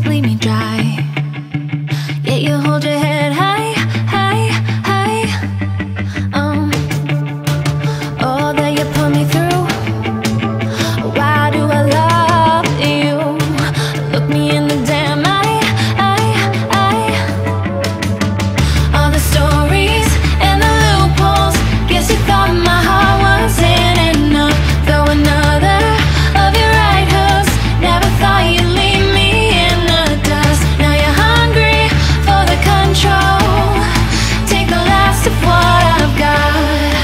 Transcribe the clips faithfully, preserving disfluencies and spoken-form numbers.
bleed me dry. Yet you hold your head high, high, high. Um, all that you put me through. Why do I love you? Look me in the damn eye, eye, eye. All the stories and the loopholes. Guess you thought my heart wasn't enough. Throw another of your right hooks. Never thought you'd leave me in the dust. Now you're hungry for the control. Take the last of what I've got.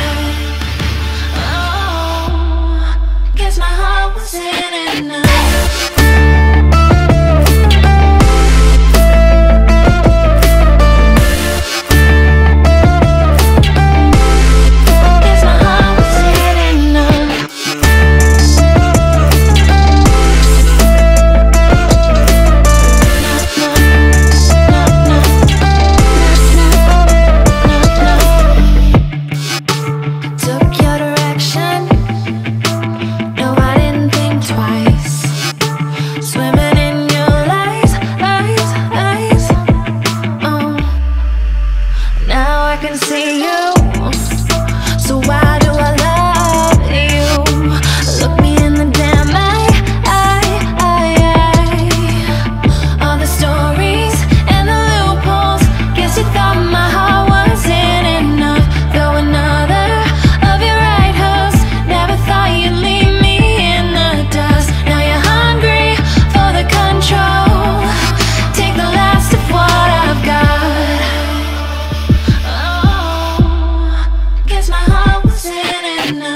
Oh, guess my heart wasn't enough. I can see you, so why do I love you? Look me in the damn eye, eye, eye, eye. All the stories and the loopholes. Guess you thought my heart wasn't enough. Throw another of your right hooks. Never thought you'd leave me in the dust. Now you're hungry for the control. Take the last of what I've got. Guess my heart wasn't enough.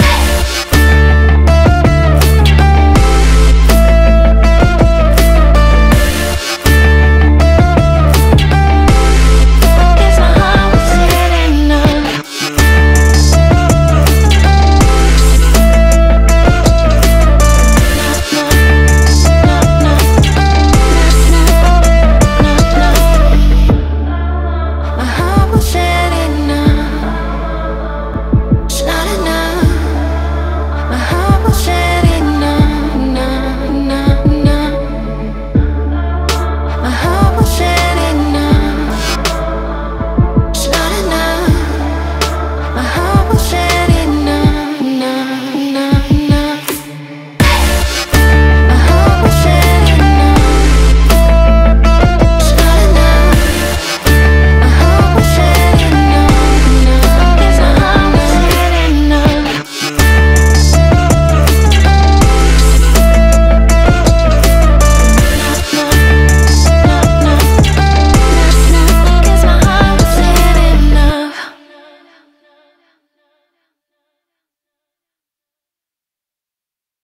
Guess my heart wasn't enough. My heart wasn't enough.